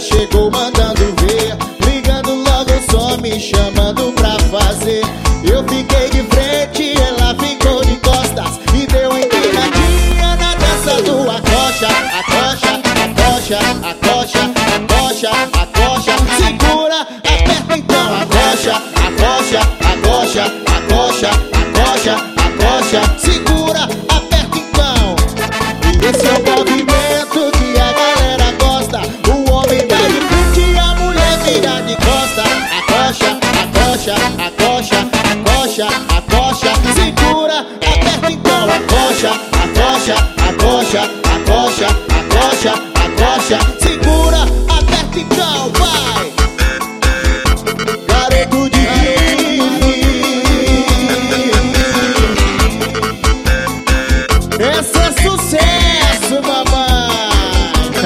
chegou mandando ver, ligando logo só me chamando pra fazer. Eu fiquei de frente, ela ficou de costas e deu empinadinha na dança do acocha. Acocha, acocha, acocha, acocha, acocha. Segura, aperta então. Acocha, acocha, acocha, acocha, acocha, acocha. Segura, aperta então. E esse é o movimento que a galera gosta. O homem vai de frente e a mulher vira de costa. Acocha, acocha, acocha, acocha, acocha. Segura, aperta então. Acocha, acocha, acocha, acocha, acocha, acocha. Segura, aperta então, vai. Garoto de esse é sucesso, mamãe.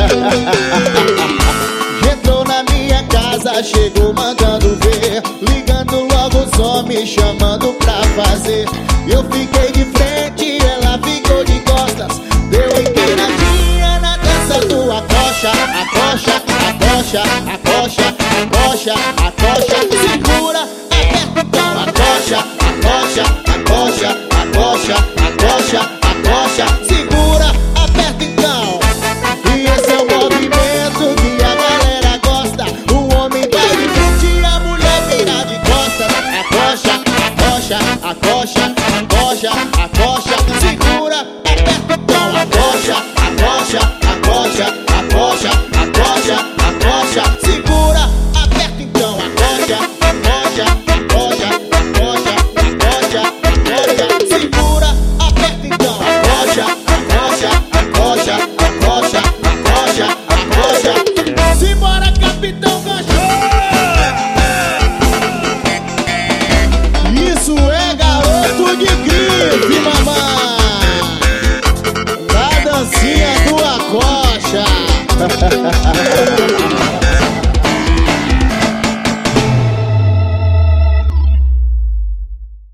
Entrou na minha casa, chegou mandando ver, ligando logo só me chamando pra fazer. Eu fiquei de frente, ela ficou de costas, deu empinadinha na dança do acocha. Acocha, acocha, acocha, acocha, acocha. Segura, aperta então. Acocha, acocha, acocha, acocha, acocha, acocha. Segura, aperta então. E esse é o movimento que a galera gosta. O homem vai de frente e a mulher vira de costas. Acocha, acocha, acocha, acocha, acocha. Segura, aperta então. Acocha, acocha, acocha, acocha, acocha, acocha. Segura, aperta então. Acocha, acocha, acocha, acocha, acocha, acocha. Segura, aperta então. Acocha, acocha, acocha, acocha, acocha, acocha. Simbora, Capitão Gancho. Isso é garoto de grife, mamãe. Da dancinha do acocha.